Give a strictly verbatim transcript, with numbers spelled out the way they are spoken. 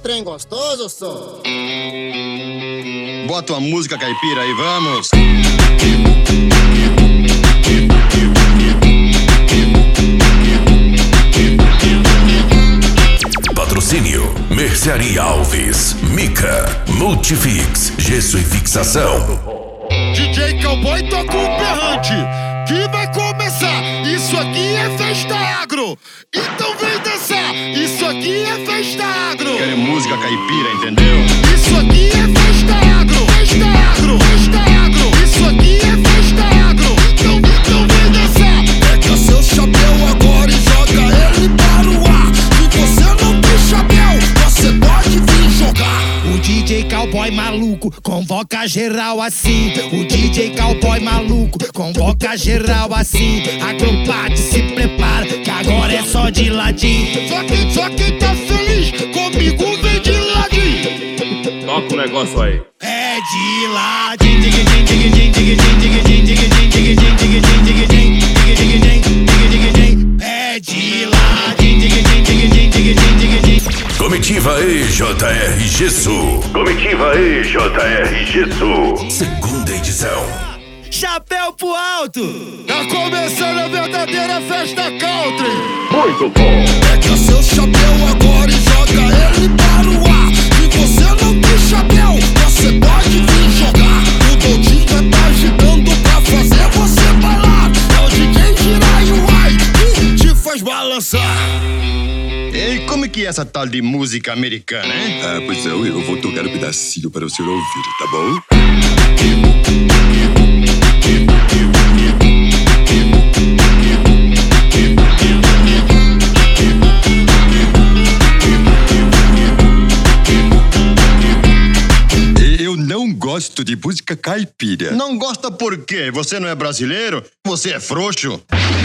trem gostoso, só. Bota uma música caipira aí, vamos. Patrocínio Mercearia Alves, Mica, Multifix, gesso e fixação. D J Cowboy toca um berrante que vai começar. Isso aqui é festa agro, então vem dançar. Isso aqui é festa agro. Querem música caipira, entendeu? Isso aqui é festa agro, festa agro, festa agro. Isso aqui é festa agro, então, então vem dançar. Pega seu chapéu agora e joga ele para o ar. Se você não tem chapéu, você pode vir jogar. O D J Cowboy maluco convoca geral assim. O D J Cowboy maluco convoca geral assim. Agrupado, se prepara que agora é só de ladinho. Só quem, só quem tá feliz comigo vem de ladinho. Toca o negócio aí. É de ladinho. Dig dig dig dig dig dig dig dig dig dig dig dig dig dig dig. É de ladinho. Dig dig dig dig dig dig dig. Comitiva E J R Gesso. Comitiva E J R Gesso. Segunda edição. Chapéu pro alto. Tá começando a verdadeira festa country. Muito bom. Pega seu chapéu agora e joga ele para o ar. Se você não tem chapéu, você pode vir jogar. O Doutinho já tá agitando pra fazer você bailar. É o D J Jiraiuai que te faz balançar. E como é que é essa tal de música americana, hein? Ah, pois não, eu vou tocar um pedacinho para o senhor ouvir, tá bom? Eu não gosto de música caipira. Não gosta por quê? Você não é brasileiro? Você é frouxo?